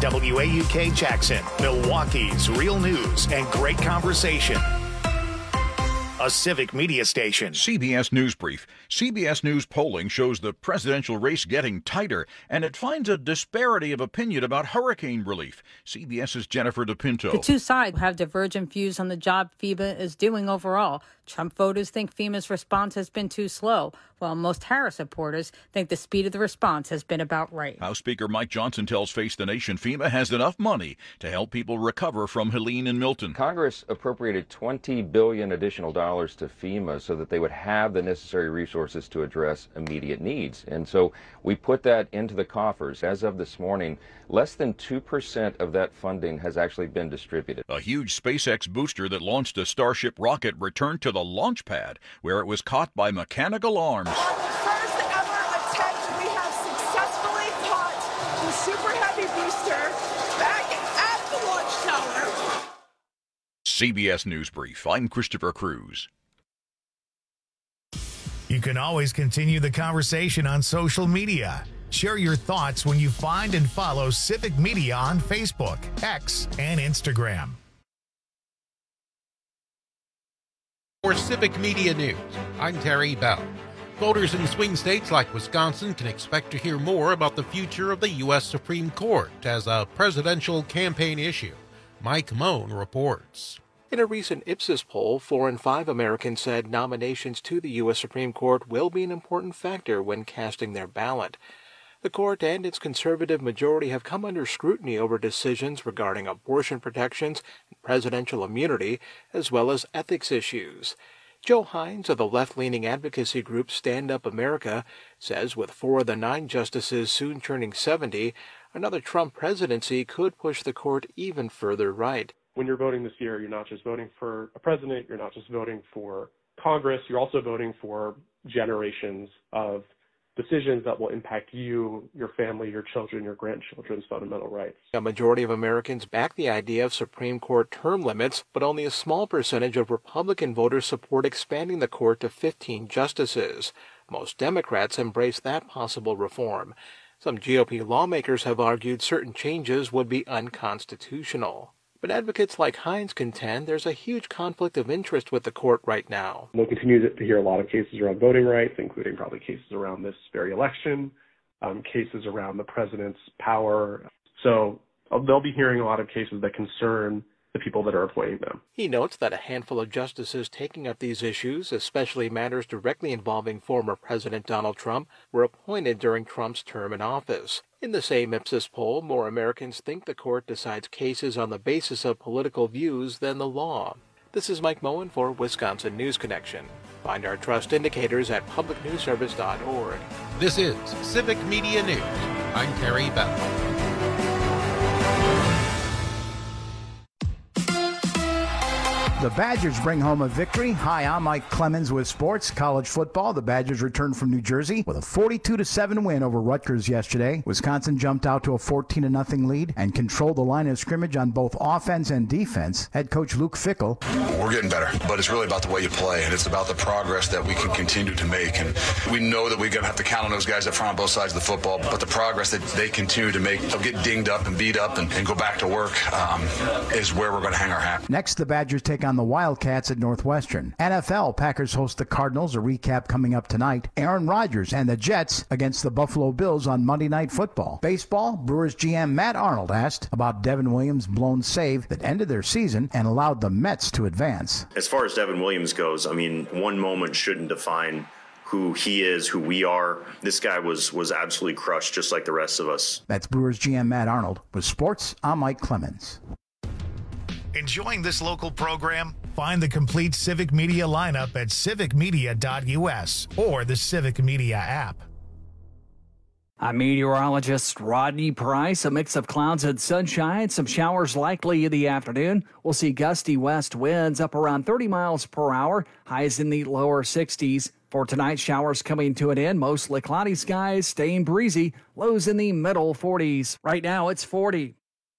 WAUK Jackson, Milwaukee's real news and great conversation. A civic media station. CBS News Brief. CBS News polling shows the presidential race getting tighter, and it finds a disparity of opinion about hurricane relief. CBS's Jennifer DePinto. The two sides have divergent views on the job FEMA is doing overall. Trump voters think FEMA's response has been too slow, while most Harris supporters think the speed of the response has been about right. House Speaker Mike Johnson tells Face the Nation FEMA has enough money to help people recover from Helene and Milton. Congress appropriated $20 billion additional dollars to FEMA so that they would have the necessary resources to address immediate needs. And so we put that into the coffers. As of this morning, less than 2% of that funding has actually been distributed. A huge SpaceX booster that launched a Starship rocket returned to the launch pad, where it was caught by mechanical arms. On the first ever attempt, we have successfully caught the Super Heavy booster back at the launch tower. CBS News Brief. I'm Christopher Cruz. You can always continue the conversation on social media. Share your thoughts when you find and follow Civic Media on Facebook, X, and Instagram. For Civic Media News, I'm Terry Bell. Voters in swing states like Wisconsin can expect to hear more about the future of the U.S. Supreme Court as a presidential campaign issue. Mike Moen reports. In a recent Ipsos poll, 4 in 5 Americans said nominations to the U.S. Supreme Court will be an important factor when casting their ballot. The court and its conservative majority have come under scrutiny over decisions regarding abortion protections and presidential immunity, as well as ethics issues. Joe Hines of the left-leaning advocacy group Stand Up America says with 4 of the 9 justices soon turning 70, another Trump presidency could push the court even further right. When you're voting this year, you're not just voting for a president, you're not just voting for Congress, you're also voting for generations of decisions that will impact you, your family, your children, your grandchildren's fundamental rights. A majority of Americans back the idea of Supreme Court term limits, but only a small percentage of Republican voters support expanding the court to 15 justices. Most Democrats embrace that possible reform. Some GOP lawmakers have argued certain changes would be unconstitutional. But advocates like Hines contend there's a huge conflict of interest with the court right now. We'll continue to hear a lot of cases around voting rights, including probably cases around this very election, cases around the president's power. So they'll be hearing a lot of cases that concern the people that are appointing them. He notes that a handful of justices taking up these issues, especially matters directly involving former President Donald Trump, were appointed during Trump's term in office. In the same Ipsos poll, more Americans think the court decides cases on the basis of political views than the law. This is Mike Moen for Wisconsin News Connection. Find our trust indicators at publicnewsservice.org. This is Civic Media News. I'm Terry Bell. The Badgers bring home a victory. Hi, I'm Mike Clemens with sports. College football, the Badgers returned from New Jersey with a 42-7 win over Rutgers yesterday. Wisconsin jumped out to a 14-0 lead and controlled the line of scrimmage on both offense and defense. Head coach Luke Fickell. We're getting better, but it's really about the way you play, and it's about the progress that we can continue to make. And we know that we're going to have to count on those guys up front on both sides of the football, but the progress that they continue to make, they'll get dinged up and beat up and go back to work, is where we're going to hang our hat. Next, the Badgers take on the Wildcats at Northwestern. NFL, Packers host the Cardinals. A recap coming up tonight. Aaron Rodgers and the Jets against the Buffalo Bills on Monday Night Football. Baseball, Brewers GM Matt Arnold asked about Devin Williams' blown save that ended their season and allowed the Mets to advance. As far as Devin Williams goes, I mean, one moment shouldn't define who he is, who we are. This guy was absolutely crushed, just like the rest of us. That's Brewers GM Matt Arnold. With sports, I'm Mike Clemens. Enjoying this local program? Find the complete Civic Media lineup at civicmedia.us or the Civic Media app. I'm meteorologist Rodney Price. A mix of clouds and sunshine. Some showers likely in the afternoon. We'll see gusty west winds up around 30 miles per hour. Highs in the lower 60s. For tonight, showers coming to an end. Mostly cloudy skies, staying breezy. Lows in the middle 40s. Right now, it's 40.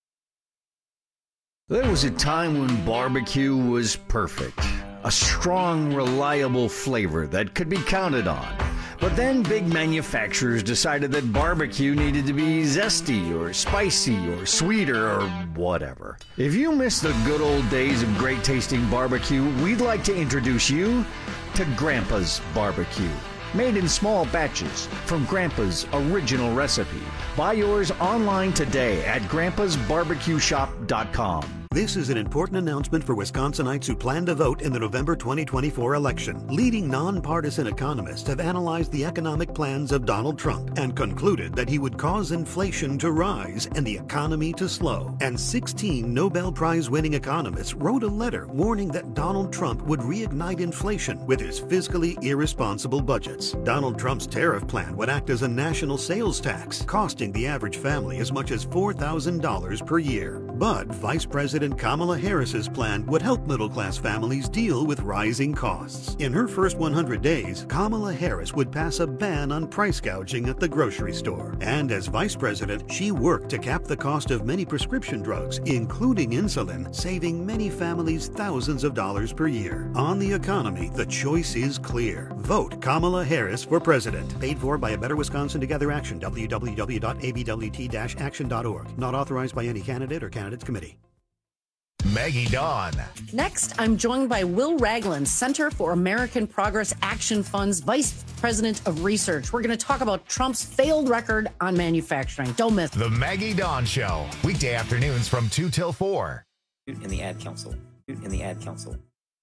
There was a time when barbecue was perfect. A strong, reliable flavor that could be counted on. But then big manufacturers decided that barbecue needed to be zesty or spicy or sweeter or whatever. If you miss the good old days of great tasting barbecue, we'd like to introduce you to Grandpa's Barbecue. Made in small batches from Grandpa's original recipe. Buy yours online today at grandpasbarbecueshop.com. This is an important announcement for Wisconsinites who plan to vote in the November 2024 election. Leading nonpartisan economists have analyzed the economic plans of Donald Trump and concluded that he would cause inflation to rise and the economy to slow. And 16 Nobel Prize-winning economists wrote a letter warning that Donald Trump would reignite inflation with his fiscally irresponsible budgets. Donald Trump's tariff plan would act as a national sales tax, costing the average family as much as $4,000 per year. But Vice President Kamala Harris's plan would help middle-class families deal with rising costs. In her first 100 days, Kamala Harris would pass a ban on price gouging at the grocery store. And as vice president, she worked to cap the cost of many prescription drugs, including insulin, saving many families thousands of dollars per year. On the economy, the choice is clear. Vote Kamala Harris for president. Paid for by A Better Wisconsin Together Action, www.abwt-action.org. Not authorized by any candidate or candidates committee. Maggie Dawn. Next, I'm joined by Will Ragland, Center for American Progress Action Fund's Vice President of Research. We're going to talk about Trump's failed record on manufacturing. Don't miss The Maggie Dawn Show. Weekday afternoons from 2 till 4. In the Ad Council. In the Ad Council.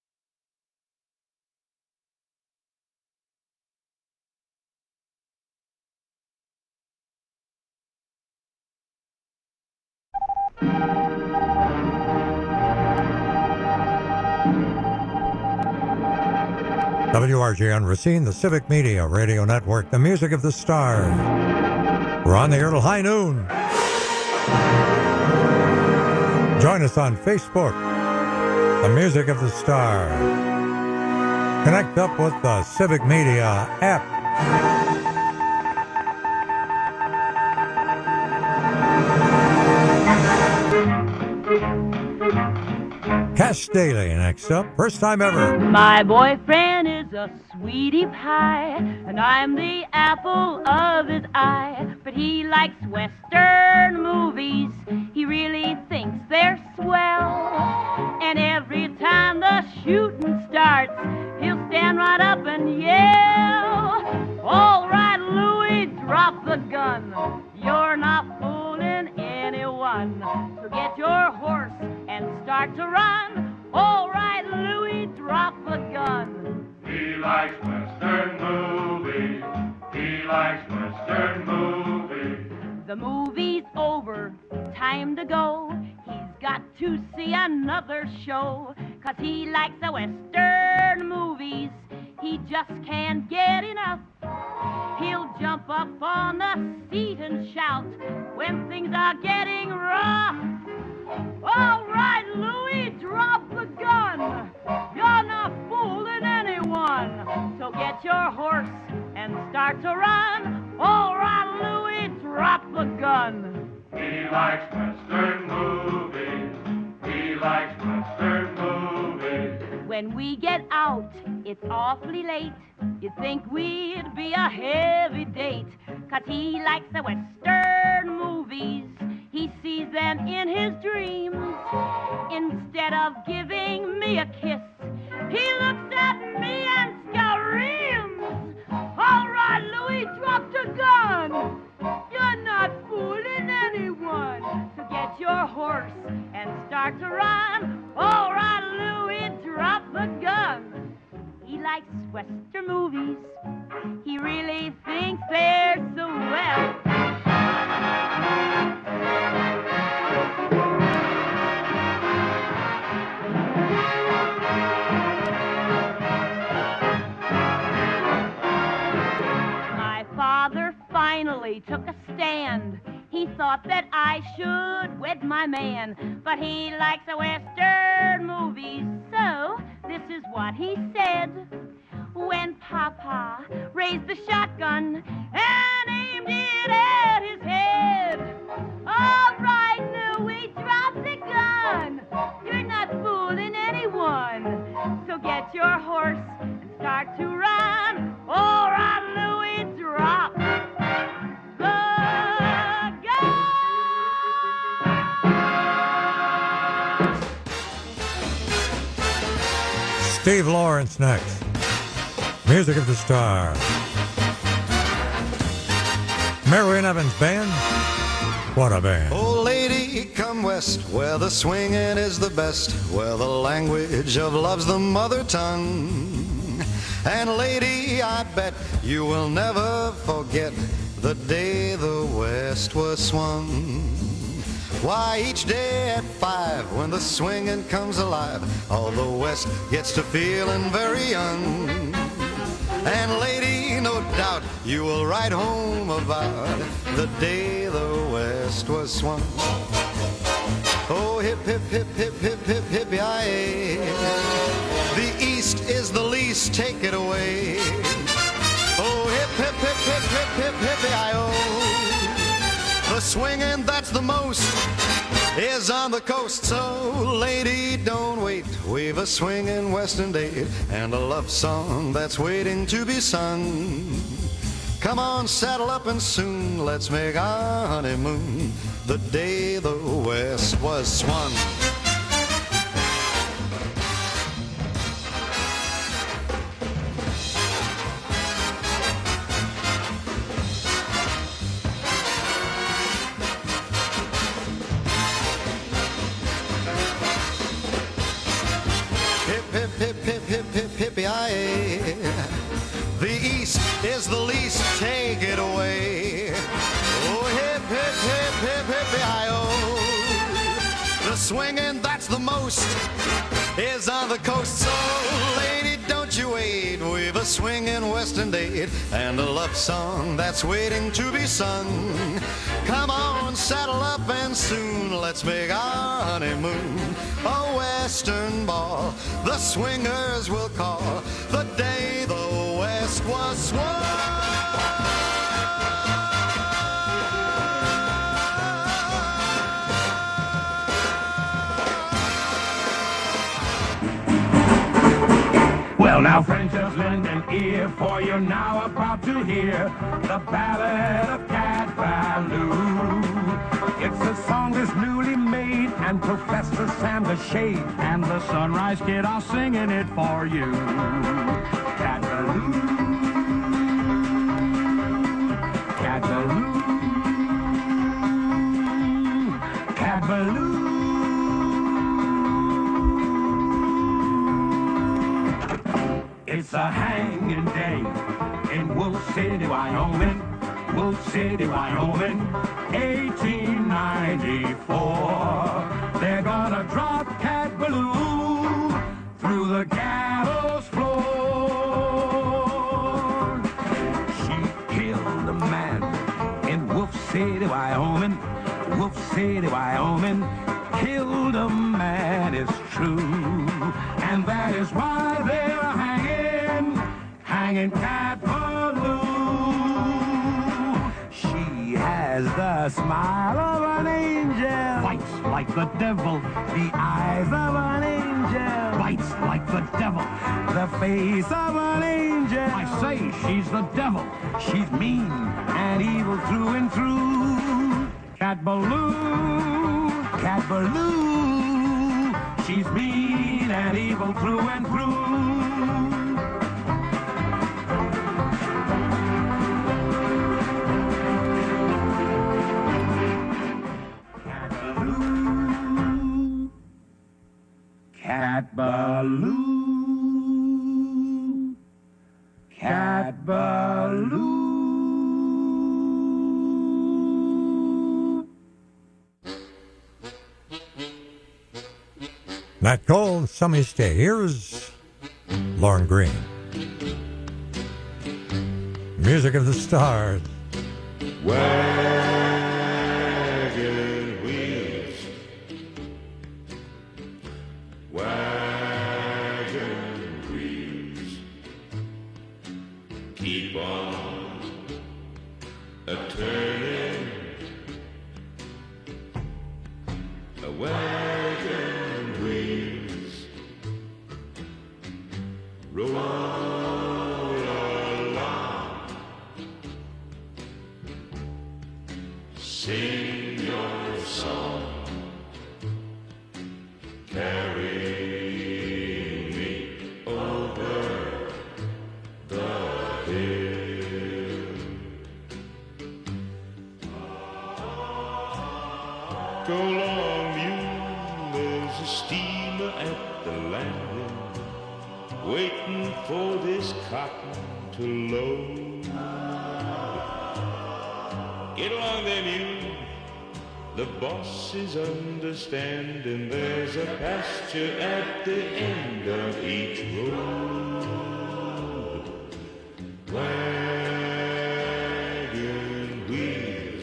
WRGN Racine, the Civic Media Radio Network, the music of the stars. We're on the air till high noon. Join us on Facebook, the music of the stars. Connect up with the Civic Media app. Cash Daily next up. First time ever. My boyfriend is a sweetie pie, and I'm the apple of his eye. But he likes Western movies. He really thinks they're swell. And every time the shooting starts, he'll stand right up and yell, "All right, Louie, drop the gun. You're not fooling anyone. So get your horse and start to run. All right, Louie, drop the gun." He likes Western movies. He likes Western movies. The movie's over, time to go. He's got to see another show, 'cause he likes the Western movies. He just can't get enough. He'll jump up on the seat and shout when things are getting rough. "All right, Louie, drop the gun. You're not fooling anyone. So get your horse and start to run. All right, Louie, drop the gun." He likes Western movies. He likes Western movies. When we get out, it's awfully late. You'd think we'd be a heavy date, 'cause he likes the Western movies. He sees them in his dreams. Instead of giving me a kiss, he looks at me and screams, "All right, Louie, drop the gun. You're not fooling anyone. So get your horse and start to run. All right, Louie, drop the gun." He likes Western movies. He really thinks they're so well. My father finally took a stand. He thought that I should wed my man, but he likes the Western movies, so this is what he said. When Papa raised the shotgun and aimed it at his head, "All right, Louie, drop the gun. You're not fooling anyone. So get your horse and start to run. All right, Louie, Steve Lawrence next. Music of the Star. Marion Evans Band. What a band. Oh, lady, come west, where the swinging is the best, where the language of love's the mother tongue. And lady, I bet you will never forget the day the west was swung. Why, each day at 5, when the swinging comes alive, all the west gets to feeling very young. And lady, no doubt you will write home about the day the west was swung. Oh, hip, hip, hip, hip, hip, hip, hippie-yi-yi. The east is the least, take it away. Oh, hip, hip, hip, hip, hip, hip, hippie-yi-oh. The swinging that's the most is on the coast. So, lady, don't wait. We've a swinging western date and a love song that's waiting to be sung. Come on, saddle up and soon let's make our honeymoon the day the west was swung. Hippie-yi-yi. The east is the least, take it away. Oh, hip, hip, hip, hip, hippie-yi-oh. The swinging that's the most is on the coast. So, lady, don't you wait. We've a swinging western date and a love song that's waiting to be sung. Come on, saddle up and soon let's make our honeymoon a western ball. The swingers will call the day the west was swung. Well, now, friends, just lend an ear, for you're now about to hear the Ballad of Cat Ballou. It's a song that's newly made, and Professor Sam the Shade and the Sunrise Kid are singing it for you. Cat Ballou, Cat Ballou, Cat Ballou. It's a hanging day in Wolf City, Wyoming. Wolf City, Wyoming, 1894. They're gonna drop Cat Ballou through the gallows floor. She killed a man in Wolf City, Wyoming. Wolf City, Wyoming, killed a man, it's true. And that is why they're hanging Cat Ballou. She has the smile of an angel, fights like the devil, the eyes of an angel, bites like the devil, the face of an angel. I say she's the devil, she's mean and evil through and through. Cat Ballou, Cat Ballou, she's mean and evil through and through. Cat Ballou, Cat Ballou. Nat Cole, Some Stay. Here's Lauren Green. Music of the Stars. Wagon wheels, wagon wheels, keep on a-turning. A wagon wheels roll along. Sing your song, carry me. Oh, along, mule, there's a steamer at the landing, waiting for this cotton to load. Get along there, mule, the boss is understanding, there's a pasture at the end of each road. Wagon wheels,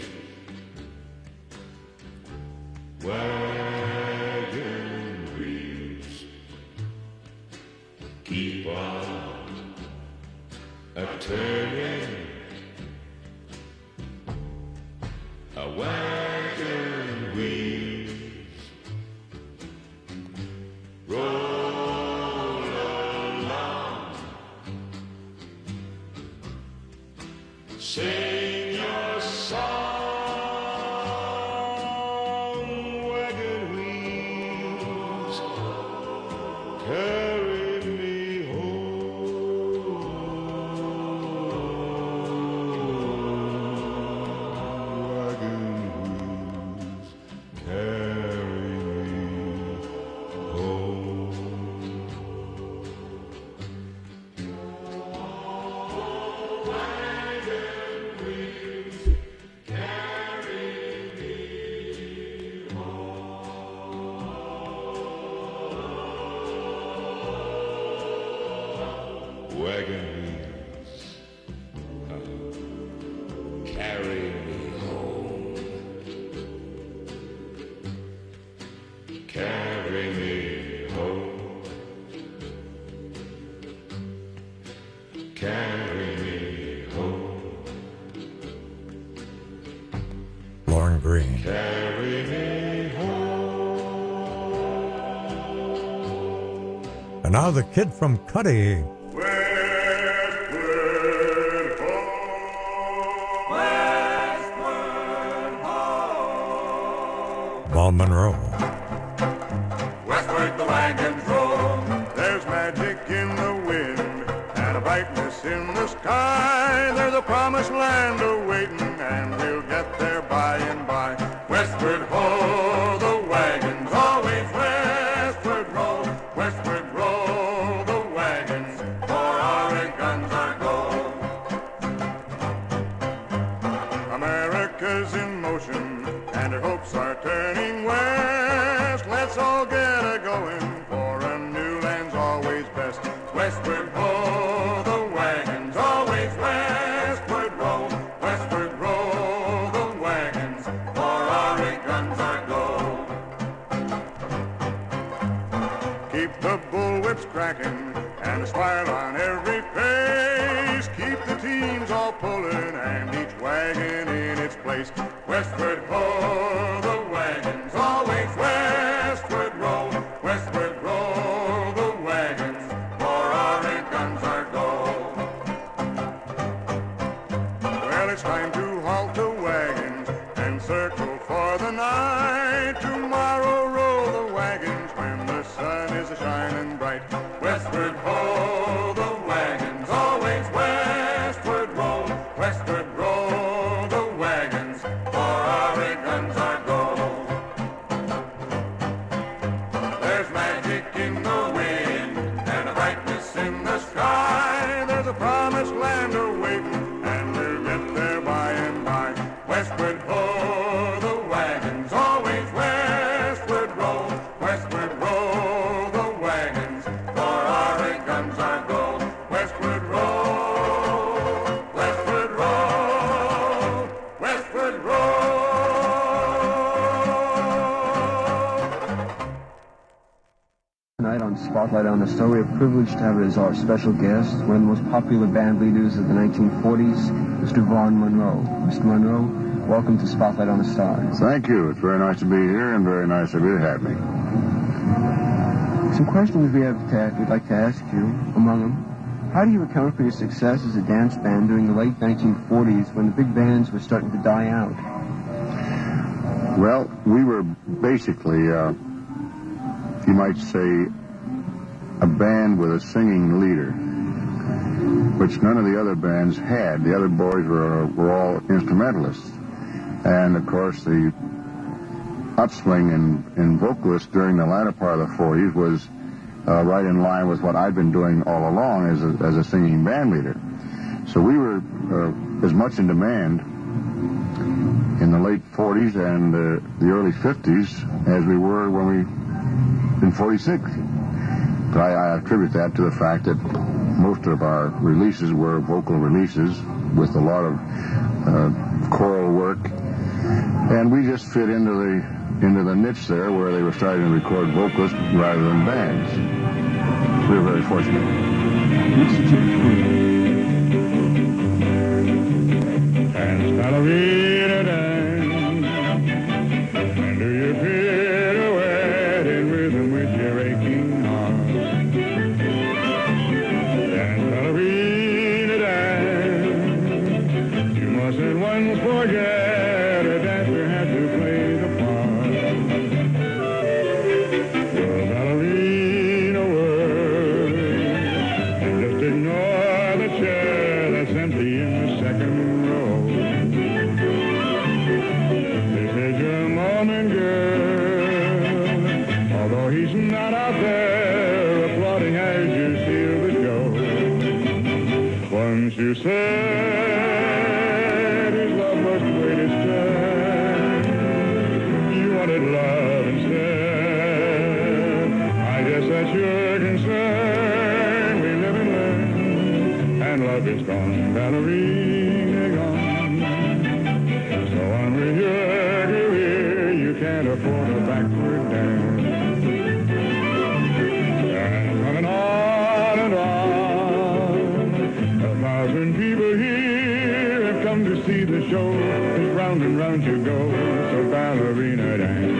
wagon wheels, keep on a-turning. A wagon wheels roll along. Sing your song, wagon wheels, carry me home. Wagon wheels, carry me home. Wagon wheels, carry me home. Carry me home. Carry me home. Lauren Green. Carry me And now the kid from Cuddy. Paul Monroe. Westward the wagons roll. There's magic in the wind and a brightness in the sky. There's a promised land awaiting, and we'll get there by and by. Westward ho, the wagons always westward roll. Westward roll the wagons, for our guns are gold. America's in motion, and her hopes are turning west. Let's all get a-going, for a new land's always best. Westward ho, the wagons always westward roll. Westward roll the wagons, for our guns are gold. Keep the bullwhips cracking, and a smile on every face. Keep the teams all pulling, and each wagon in its place. Westward ho, the wagons always westward roll. Westward roll the wagons, for our guns are gold. Well, it's time to halt the wagons and circle for the night. Tomorrow roll the wagons when the sun is a-shining bright. Westward ho, the wagons always westward roll. Westward roll the wagons, for our guns are gold. There's magic in the wind and a brightness in the sky. There's a promised land awaiting, and we'll get there by and by. Westward ho, the wagons always westward roll. Westward roll the wagons, for our guns are gold. Westward roll, westward roll, westward roll. Tonight on Spotlight on the Star, we are privileged to have as our special guest one of the most popular band leaders of the 1940s, Mr. Vaughn Monroe. Mr. Monroe, welcome to Spotlight on the Star. Thank you. It's very nice to be here, and very nice of you to have me. Some questions we'd like to ask you, among them. How do you account for your success as a dance band during the late 1940s when the big bands were starting to die out? Well, we were basically, you might say, a band with a singing leader, which none of the other bands had. The other boys were all instrumentalists. And, of course, the upswing in vocalists during the latter part of the 40s was right in line with what I'd been doing all along as a singing band leader. So we were as much in demand in the late 40s and the early 50s as we were when we in 46. But I attribute that to the fact that most of our releases were vocal releases with a lot of choral work, and we just fit into the niche there where they were starting to record vocalists rather than bands. We were very fortunate. Dance, ballerina, dance, and do your pirouette in rhythm with your aching heart. Dance, ballerina, dance, you mustn't once forget a dancer has to play the part. Well, ballerina, whirl, and just ignore the chair that's empty in the second row. This is your moment, girl, although he's not out there applauding as you steal the show. Once you said his love must wait its turn, you wanted love instead. I guess that's your concern. We live and learn, and love is gone, ballerina gone. So on with your career, you can't afford a backward dance. And on and on, 1,000 people here have come to see the show. It's round and round you go, so ballerina dance.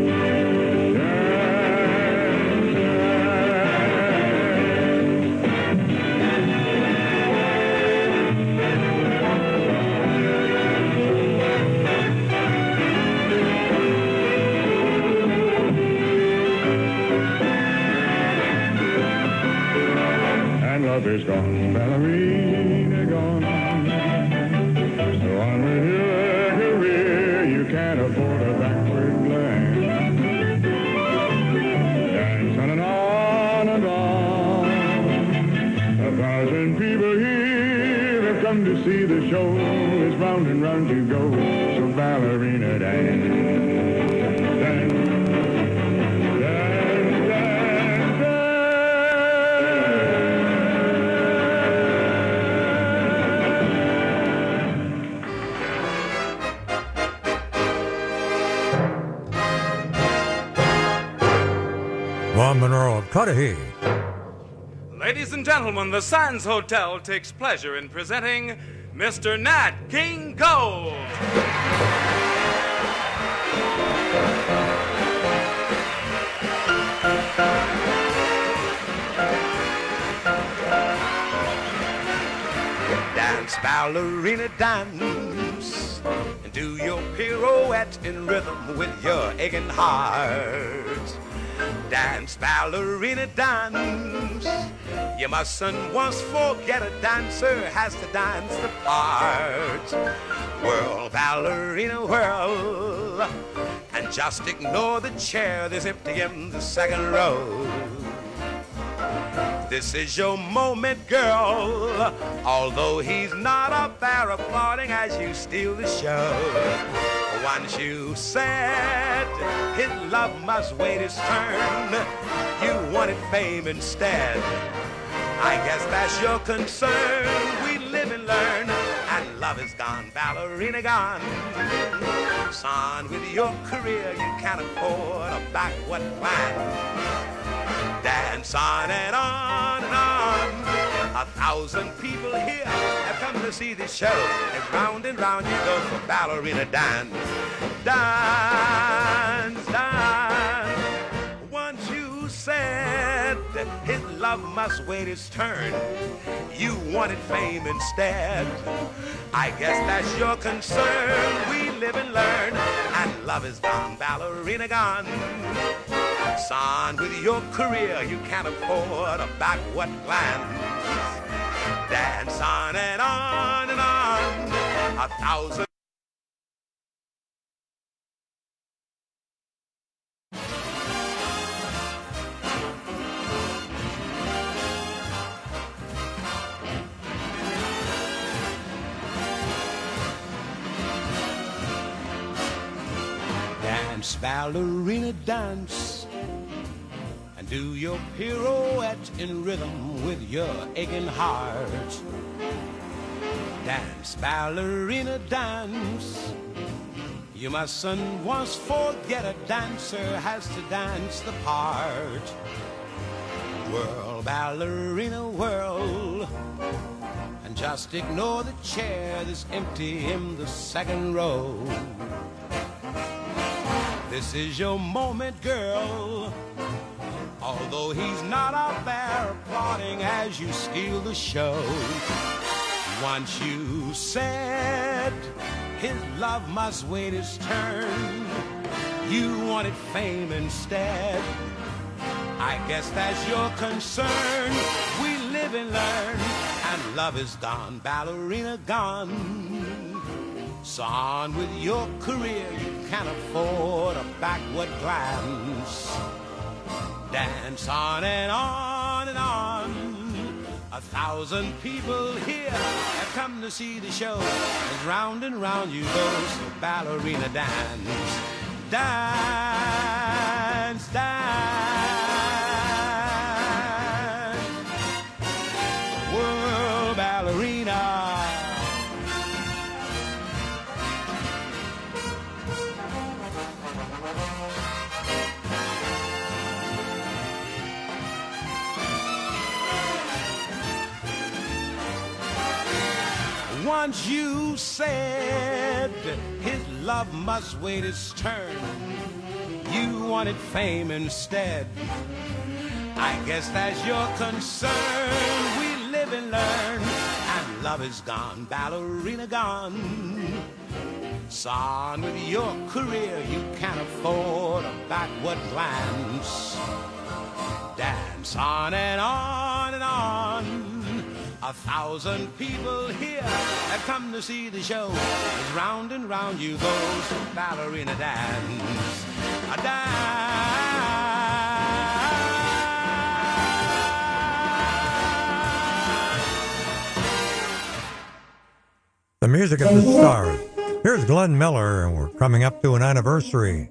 Love is gone, ballerina gone. So on with your career, you can't afford a backward glance. Dance on and on and on. 1,000 people here have come to see the show. It's round and round you go, so ballerina dance. Dance. Ron Monroe of Cudahy. Ladies and gentlemen, the Sands Hotel takes pleasure in presenting Mr. Nat King Cole. Dance, ballerina, dance, and do your pirouette in rhythm with your aching heart. Dance, ballerina, dance. You mustn't once forget a dancer has to dance the part. Whirl, ballerina, whirl, and just ignore the chair that's empty in the second row. This is your moment, girl, although he's not up there applauding as you steal the show. Once you said his love must wait his turn, you wanted fame instead. I guess that's your concern. We live and learn, and love is gone, ballerina gone. Son, with your career, you can't afford a backward plan. Dance on and on and on. 1,000 people here have come to see this show, and round you go for ballerina dance. Dance, dance. Once you said that his love must wait his turn, you wanted fame instead. I guess that's your concern. We live and learn, and love is gone, ballerina gone. Son, with your career, you can't afford a backward glance. Dance on and on and on. 1,000 Dance, ballerina, dance, and do your pirouette in rhythm with your aching heart. Dance, ballerina, dance. You mustn't once forget a dancer has to dance the part. Whirl, ballerina, whirl, and just ignore the chair that's empty in the second row. This is your moment, girl, although he's not out there applauding as you steal the show. Once you said his love must wait his turn, you wanted fame instead. I guess that's your concern. We live and learn, and love is gone, ballerina gone. So on with your career, you can't afford a backward glance. Dance on and on and on. 1,000 people here have come to see the show. As round and round you go, so ballerina dance. Dance, dance. World ballerina. Once you said his love must wait its turn, you wanted fame instead. I guess that's your concern. We live and learn, and love is gone, ballerina gone. So on with your career, you can't afford a backward glance. Dance on and on and on. 1,000 people here have come to see the show. As round and round you go, so ballerina dance. A dance. The music of the stars. Here's Glenn Miller, and we're coming up to an anniversary.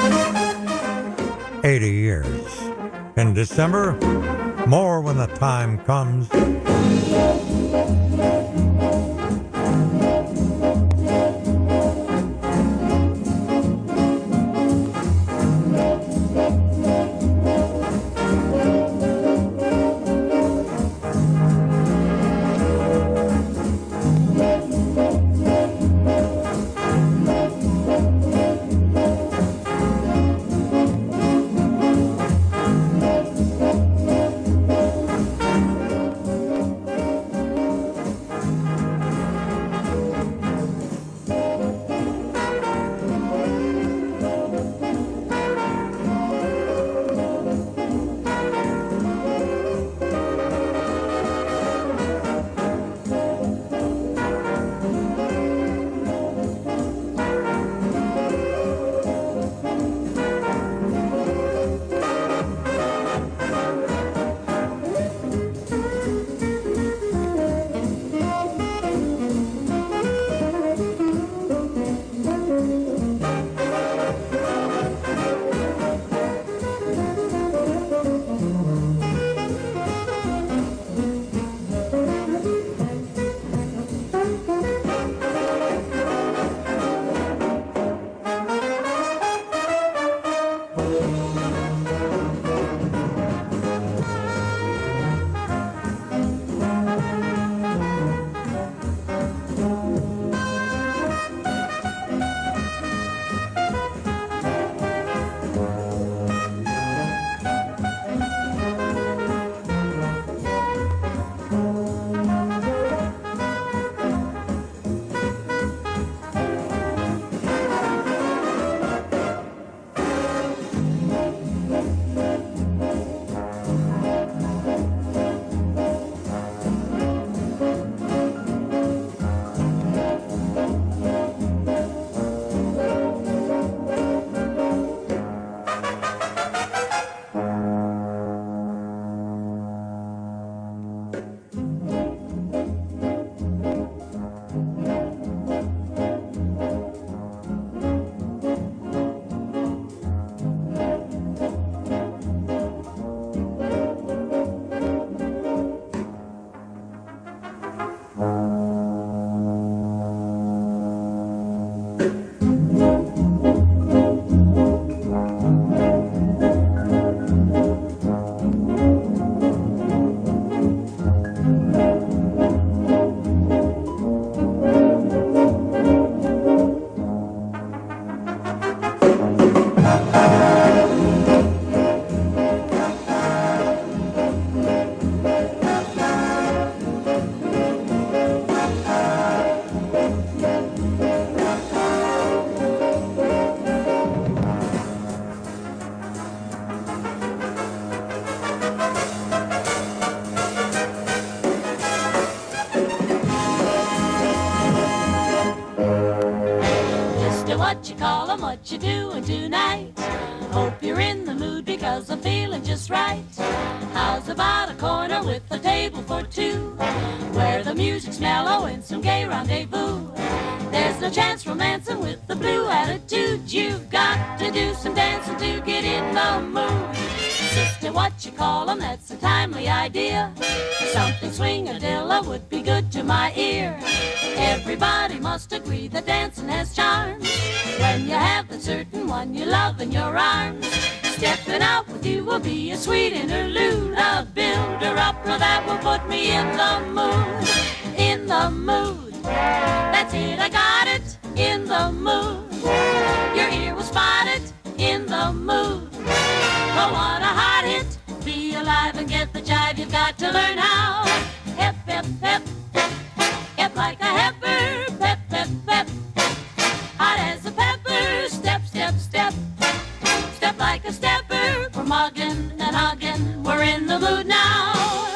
80 years. In December, more when the time comes. what you call 'em, what you doing tonight? Hope you're in the mood because I'm feeling just right. How's about a corner with a table for two, where the music's mellow and some gay rendezvous? There's no chance romancing with the blue attitude. You've got to do some dancing to get in the mood. Sister, what you call 'em, that's a timely idea. Something swing-a-dilla would be good to my ear. Everybody must agree that dancing has charms when you have the certain one you love in your arms. Stepping out with you will be a sweet interlude, a builder-upper that will put me in the mood. In the mood. That's it, I got it. In the mood. Your ear will spot it. In the mood. Oh, what a hot hit. Be alive and get the jive. You've got to learn how. Hep, hep, hep. Hep like a heifer. Pep, pep, pep. Hot as a pepper. Step, step, step. Step like a stepper. We're mugging and hugging. We're in the mood now.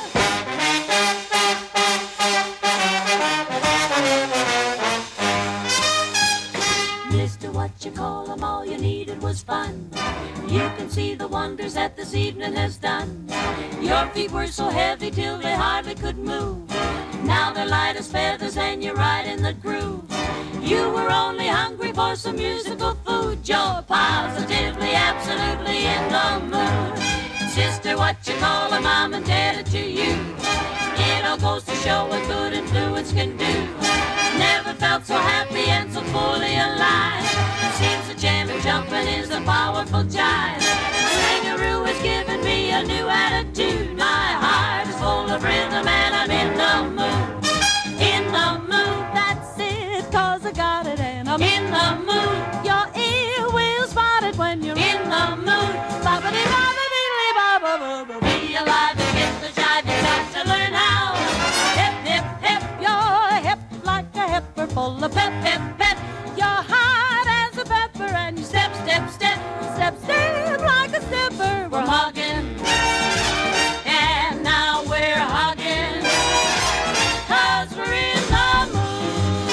Mister, what you call 'em, all you needed was fun. You can see the wonders that this evening has done. Your feet were so heavy till they hardly could move. Now they're light as feathers and you're right in the groove. You were only hungry for some musical food. You're positively, absolutely in the mood. Sister, what you call 'em, I'm indebted to you. It all goes to show what good influence can do. Never felt so happy and so fully alive. Seems the jamming jumping is a powerful jive. Swingaroo has given me a new attitude. My heart is full of rhythm and I'm in the mood. In the mood, that's it, 'cause I got it and I'm in the mood. Your ear will spot it when you're in the mood. Be alive and get the jive, you got to learn how. Hip, hip, hip, you're hip like a heifer full of pep, pep, pep. You're hot as a pepper and you step, step, step. Step, step like a stepper. We're hugging and now we're hugging, 'cause we're in the mood.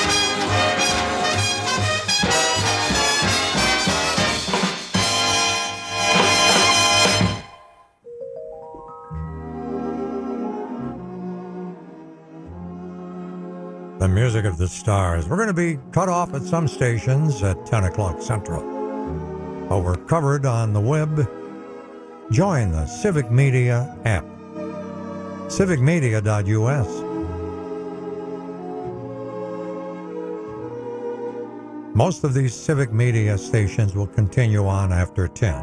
The music of the stars. We're going to be cut off at some stations at 10 o'clock Central. But we're covered on the web. Join the Civic Media app. civicmedia.us. Most of these Civic Media stations will continue on after 10.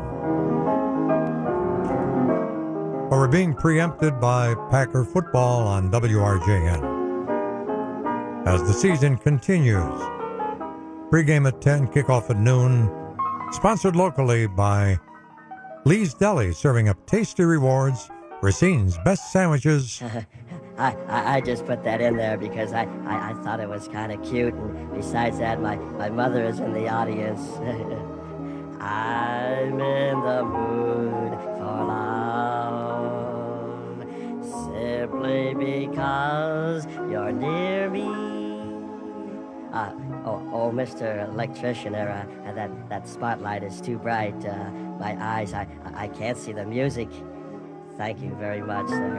But we're being preempted by Packer football on WRJN. As the season continues, pregame at 10, kickoff at noon, sponsored locally by Lee's Deli, serving up tasty rewards, Racine's best sandwiches. I just put that in there because I thought it was kind of cute, and besides that, my mother is in the audience. I'm in the mood for love, simply because you're near me. Oh, Mr. Electrician, that spotlight is too bright. My eyes, I can't see the music. Thank you very much, sir.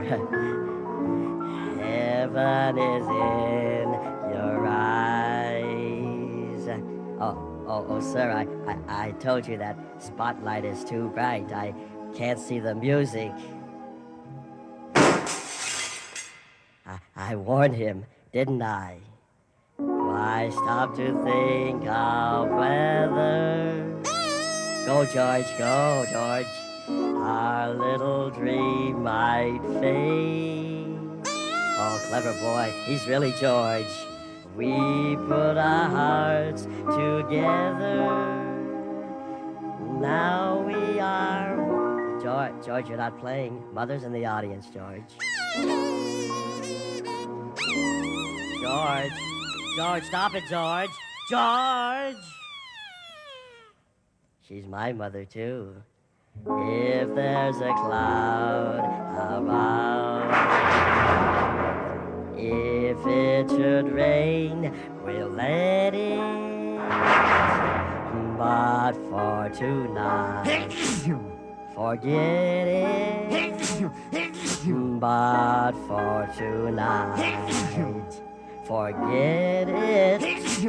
Heaven is in your eyes. Oh, sir, I told you that spotlight is too bright. I can't see the music. I warned him, didn't I? Why stop to think of whether? Go, George, go, George. Our little dream might fade. Oh, clever boy, he's really George. We put our hearts together. Now we are. George, you're not playing. Mother's in the audience, George. George, stop it, George. George! She's my mother, too. If there's a cloud above, if it should rain, we'll let it But for tonight, forget it. But for tonight, forget it.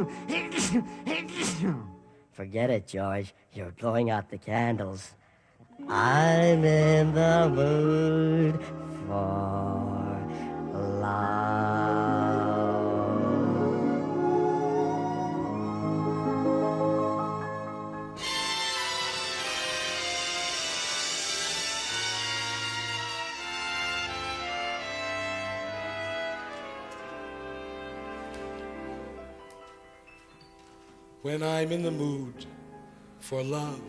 Forget it, George. You're blowing out the candles. I'm in the mood for love. When I'm in the mood for love,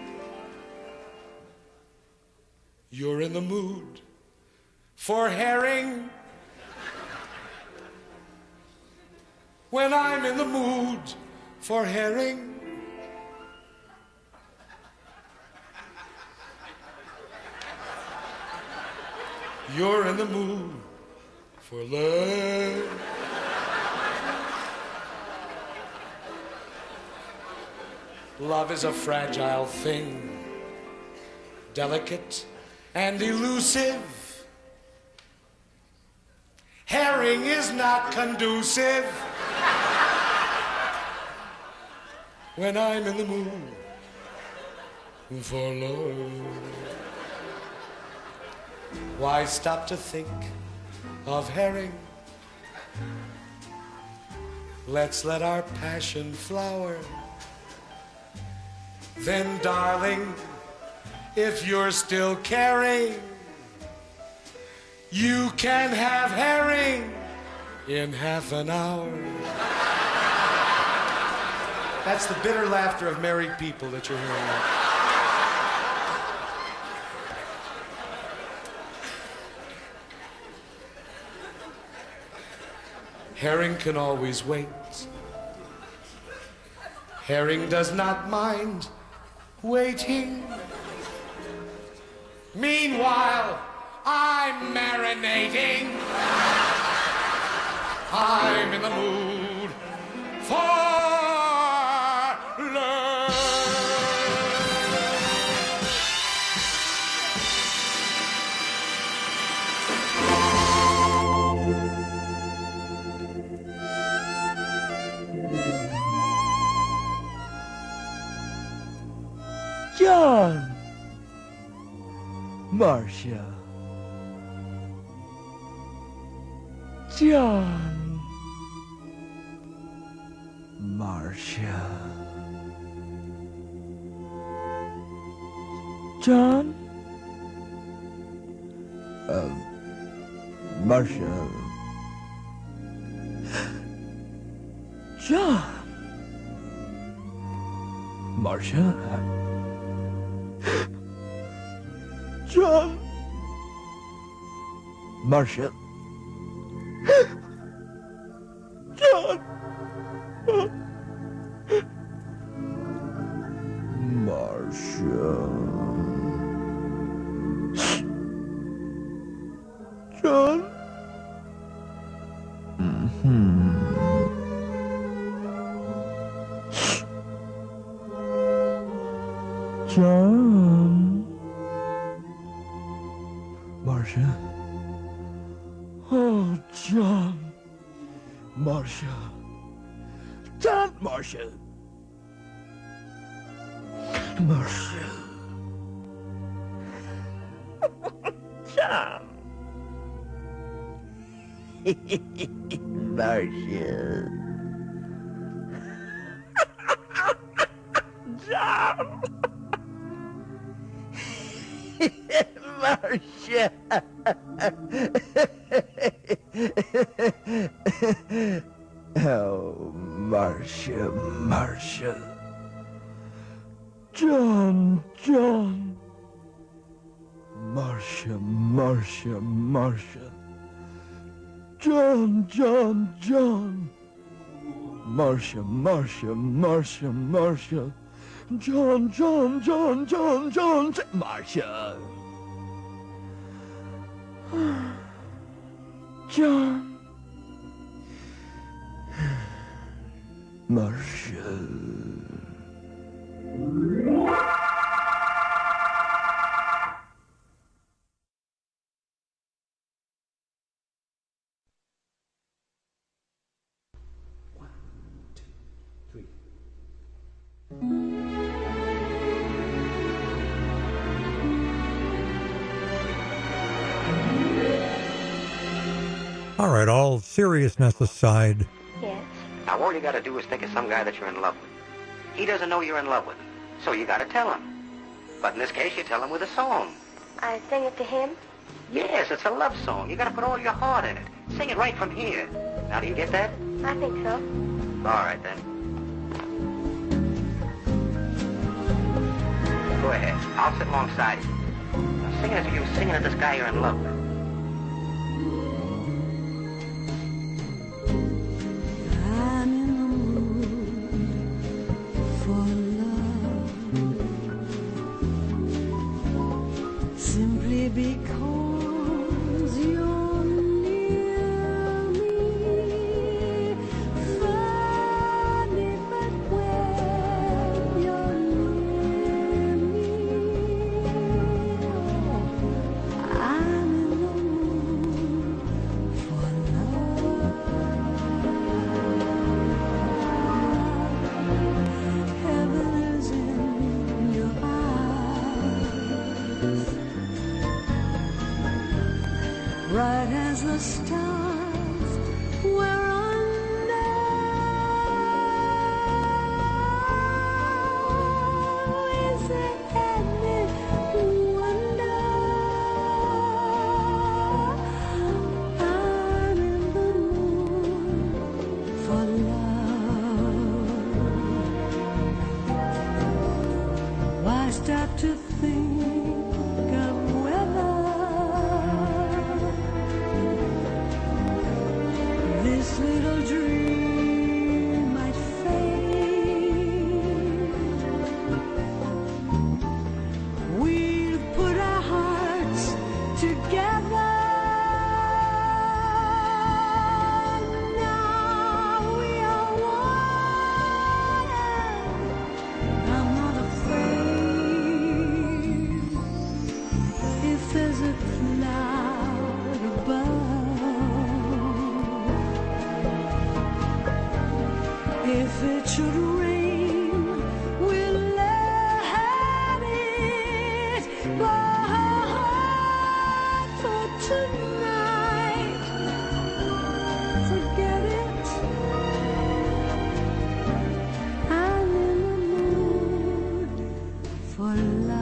you're in the mood for herring. When I'm in the mood for herring, you're in the mood for love. Love is a fragile thing, delicate and elusive. Herring is not conducive when I'm in the mood for love. Why stop to think of herring? Let's let our passion flower. Then, darling, if you're still caring, you can have herring in half an hour. That's the bitter laughter of married people that you're hearing. Herring can always wait. Herring does not mind waiting. Meanwhile, I'm marinating. I'm in the mood for love. John! Marcia. John. Marcia. John? Marcia. John. Marcia. John. Marcia. John. Marcia. John. John. Marcia. Oh, John. Marcia. John. Marcia. Marcia. John. Marcia. John. Marcia. Oh, Marcia, Marcia. John, John. Marcia, Marcia, Marcia. John, John, John. Marcia, Marcia, Marcia, Marcia. John, John, John, John, John, Marcia. John. Marcia. All right, all seriousness aside, Yes. Now, all you got to do is think of some guy that you're in love with. He doesn't know you're in love with him, so you got to tell him. But in this case, you tell him with a song. I sing it to him? Yes, it's a love song. You got to put all your heart in it. Sing it right from here. Now, do you get that? I think so. All right, then. Go ahead. I'll sit alongside you. Now, sing it as if you were singing to this guy you're in love with. I'm in the mood for love, simply because you're near me. Funny, but when you're near me, I'm in the mood for love. Heaven is in your eyes, bright as the stars we're under. Is it any wonder I'm in the mood for love? Why stop to think of whether this little dream might fade? We'll put our hearts together. Now we are one. I'm not afraid if there's a cloud above. If it should rain, we'll let it. But for tonight, forget it. I'm in the mood for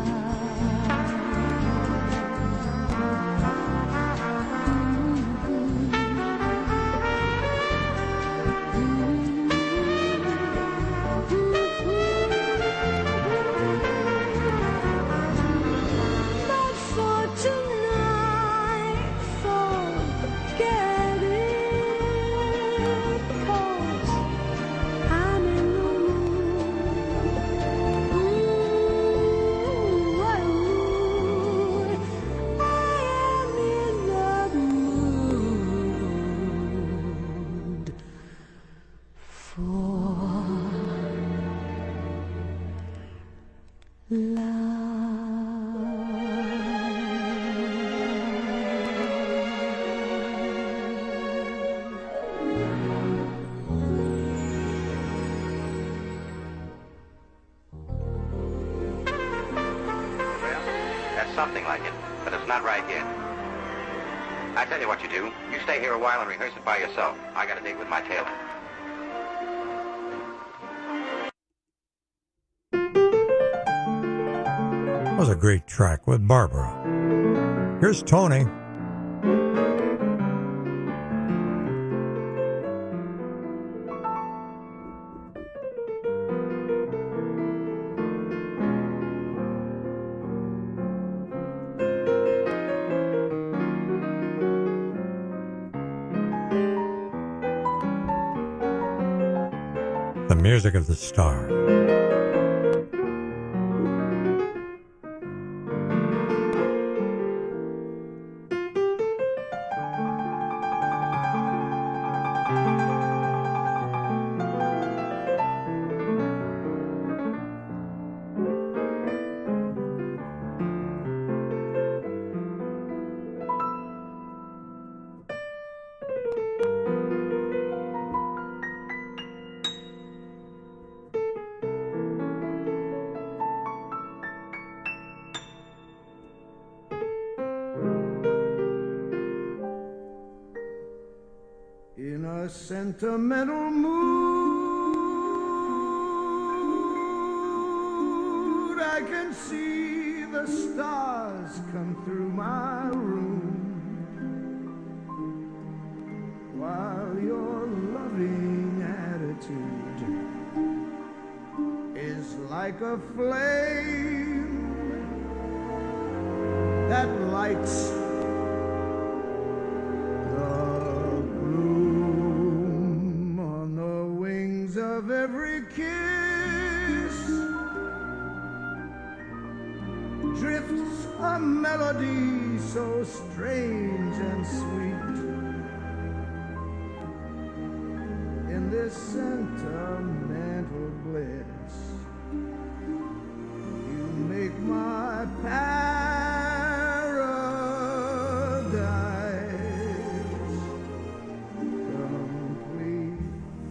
But for tonight, forget it, 'cause I'm in the mood. I am in the mood for That's something like it, but it's not right yet. I tell you what you do. You stay here a while and rehearse it by yourself. I got a date with my tailor. that was a great track with Barbara. Here's Tony. The music of the star. sentimental mood, I can see the stars come through my room, while your loving attitude is like a flame that lights of every kiss, drifts a melody so strange and sweet. In this sentimental bliss, you make my paradise complete.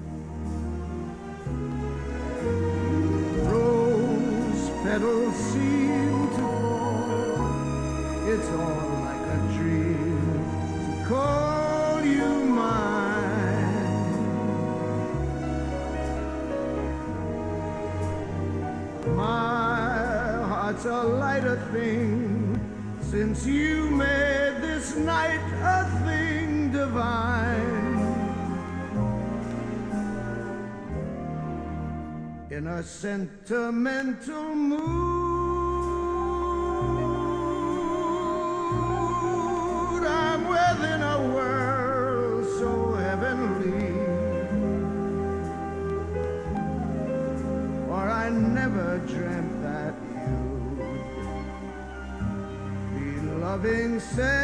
Petals seem to fall. It's all like a dream to call you mine. My heart's a lighter thing since you made this night a thing divine. In a sentimental mood, I'm within a world so heavenly, for I never dreamt that you'd be loving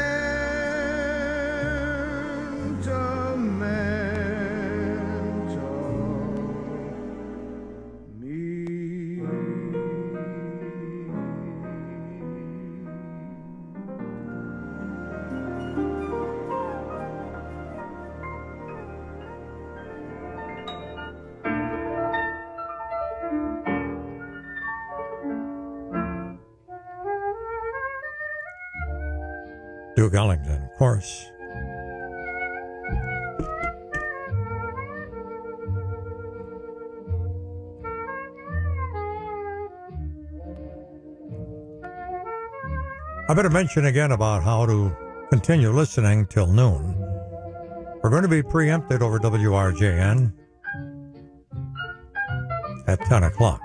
Duke Ellington, of course. I better mention again about how to continue listening till noon. We're going to be preempted over WRJN at 10 o'clock.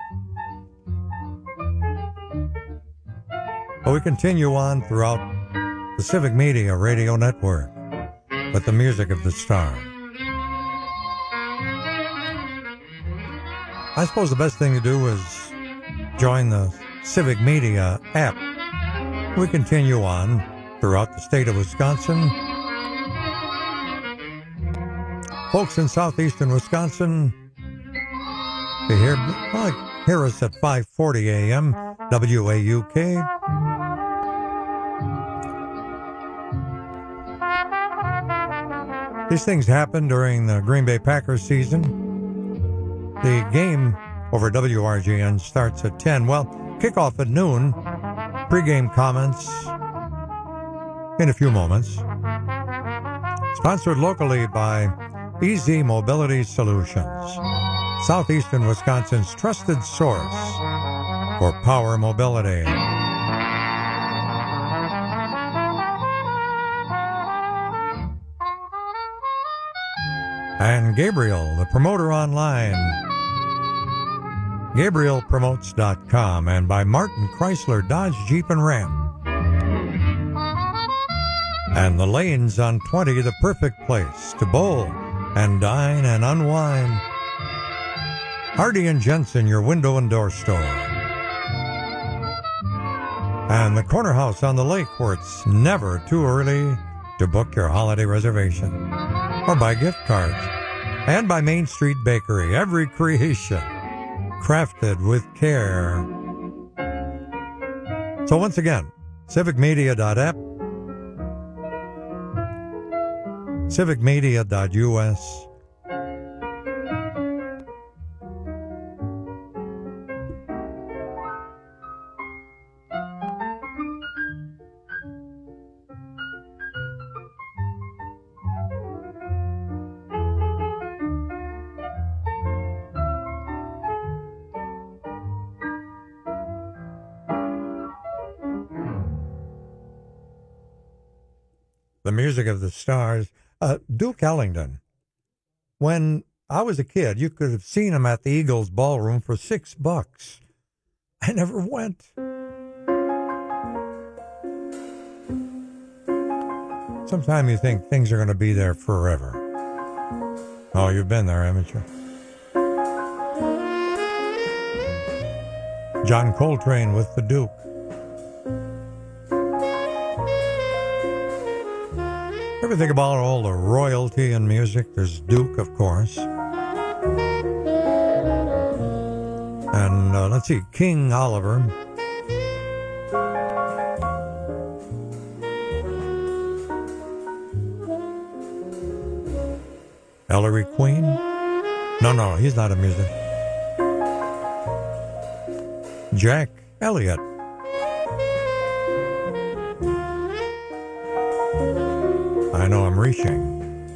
But we continue on throughout the Civic Media Radio Network with the music of the star. I suppose the best thing to do is join the Civic Media app. We continue on throughout the state of Wisconsin. Folks in southeastern Wisconsin, they hear us at 5:40 a.m. WAUK. These things happen during the Green Bay Packers season. The game over WRGN starts at 10. Well, kickoff at noon. Pre-game comments in a few moments. Sponsored locally by Easy Mobility Solutions, Southeastern Wisconsin's trusted source for power mobility. And Gabriel, the promoter online, GabrielPromotes.com, and by Martin Chrysler Dodge Jeep and Ram. And the lanes on 20, the perfect place to bowl and dine and unwind. Hardy and Jensen, your window and door store. And the Corner House on the lake, where it's never too early to book your holiday reservation or buy gift cards. And by Main Street Bakery, every creation crafted with care. So once again, civicmedia.app, civicmedia.us. the music of the stars. Duke Ellington. When I was a kid, you could have seen him at the Eagles Ballroom for $6. I never went. Sometimes you think things are going to be there forever. Oh, you've been there, haven't you? John Coltrane with the Duke. Ever think about all the royalty in music? There's Duke, of course. And let's see, King Oliver. Ellery Queen? No, he's not a musician. Jack Elliott. I know I'm reaching.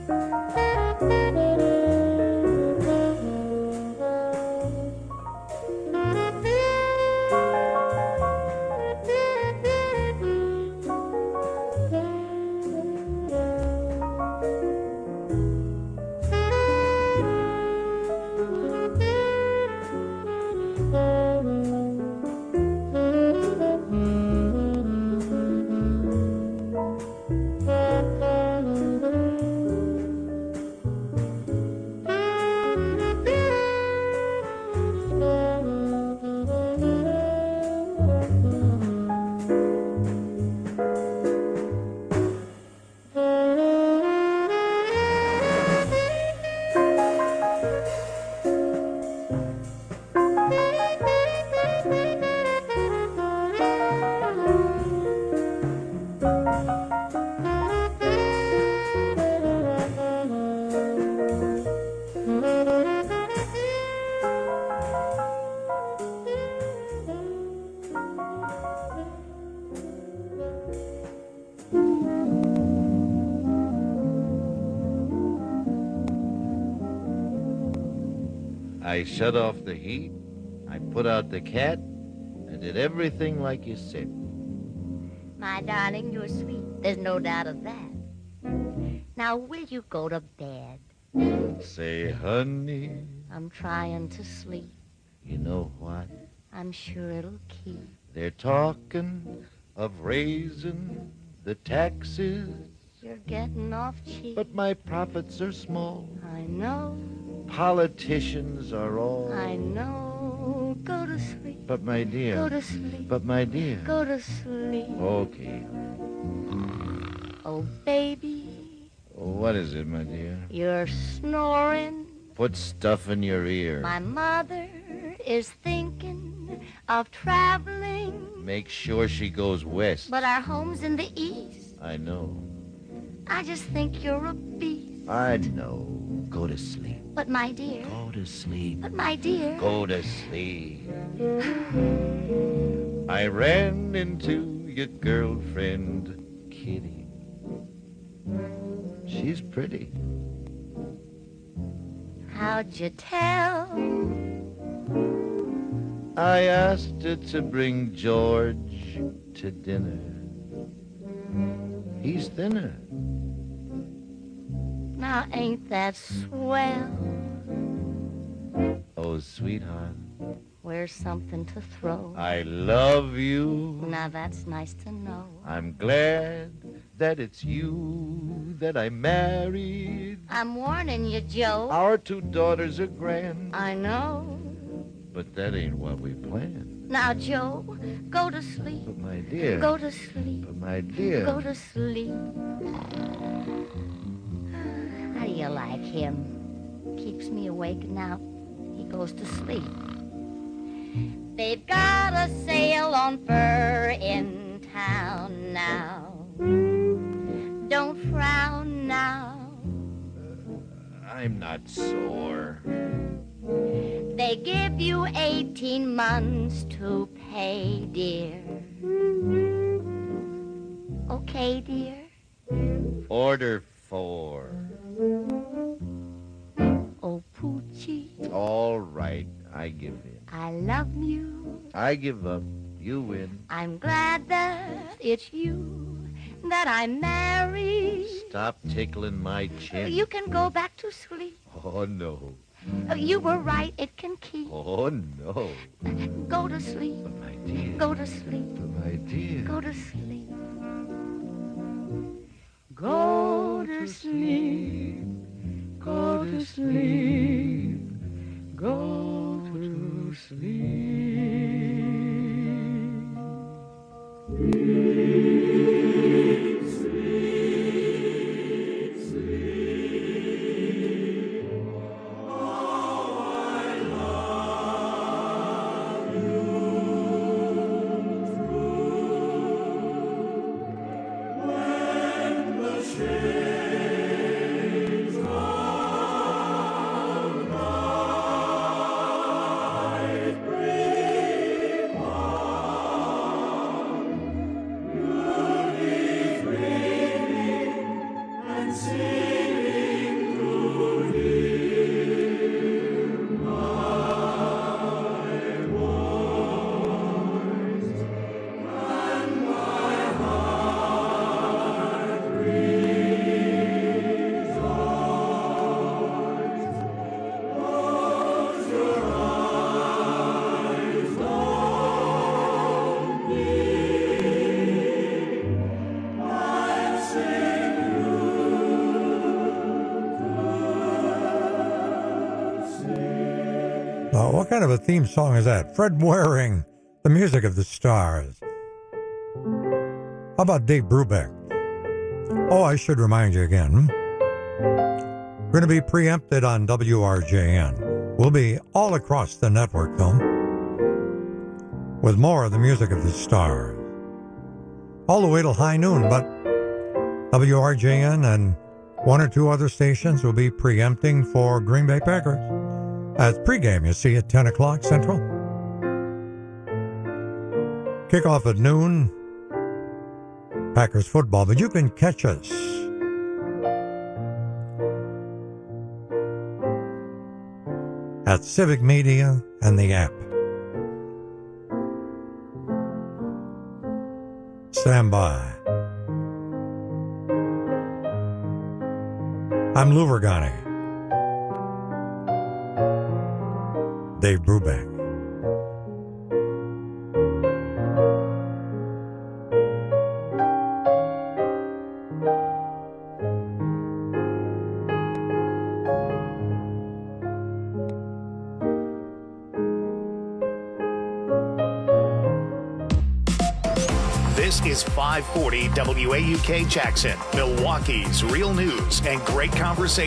I shut off the heat, I put out the cat, I did everything like you said. My darling, you're sweet. There's no doubt of that. Now, will you go to bed? Say, honey. I'm trying to sleep. You know what? I'm sure it'll keep. They're talking of raising the taxes. You're getting off cheap. But my profits are small. I know. Politicians are all. I know. Go to sleep. But my dear. Go to sleep. But my dear. Go to sleep. Okay. Oh, baby. What is it, my dear? You're snoring. Put stuff in your ear. My mother is thinking of traveling. Make sure she goes west. But our home's in the east. I know. I just think you're a beast. I know. Go to sleep. But my dear. Go to sleep. But my dear. Go to sleep. I ran into your girlfriend, Kitty. She's pretty. How'd you tell? I asked her to bring George to dinner. He's thinner. Now ain't that swell? Oh, sweetheart. Where's something to throw? I love you. Now that's nice to know. I'm glad that it's you that I married. I'm warning you, Joe. Our two daughters are grand. I know. But that ain't what we planned. Now, Joe, go to sleep. But my dear. Go to sleep. But my dear. Go to sleep. How do you like him? Keeps me awake now. He goes to sleep. They've got a sale on fur in town now. Don't frown now. I'm not sore. They give you 18 months to pay, dear. Okay, dear? Order 4. Oh, Poochie. All right, I give in. I love you. I give up. You win. I'm glad that it's you that I'm married. Stop tickling my chin. You can go back to sleep. Oh, no. You were right, it can keep. Oh, no. Go to sleep. My dear. Go to sleep. My dear. Go to sleep. Go to sleep. Go to sleep. Go to sleep. Sleep, sleep, sleep. Oh, I love you. When the shades of night bring on, you'll be dreaming and singing to hear my voice, and my heart rejoices. Close your eyes, don't weep. I'll sing you to sleep. What kind of a theme song is that? Fred Waring, the music of the Stars. How about Dave Brubeck? Oh, I should remind you again. We're going to be preempted on WRJN. We'll be all across the network, though, with more of the music of the Stars. All the way till high noon, but WRJN and one or two other stations will be preempting for Green Bay Packers. As pregame, you see, at 10 o'clock Central. Kickoff at noon, Packers football, but you can catch us at Civic Media and the app. Stand by. I'm Lou Vergani. Dave Brubeck. This is 540 WAUK Jackson, Milwaukee's real news and great conversation.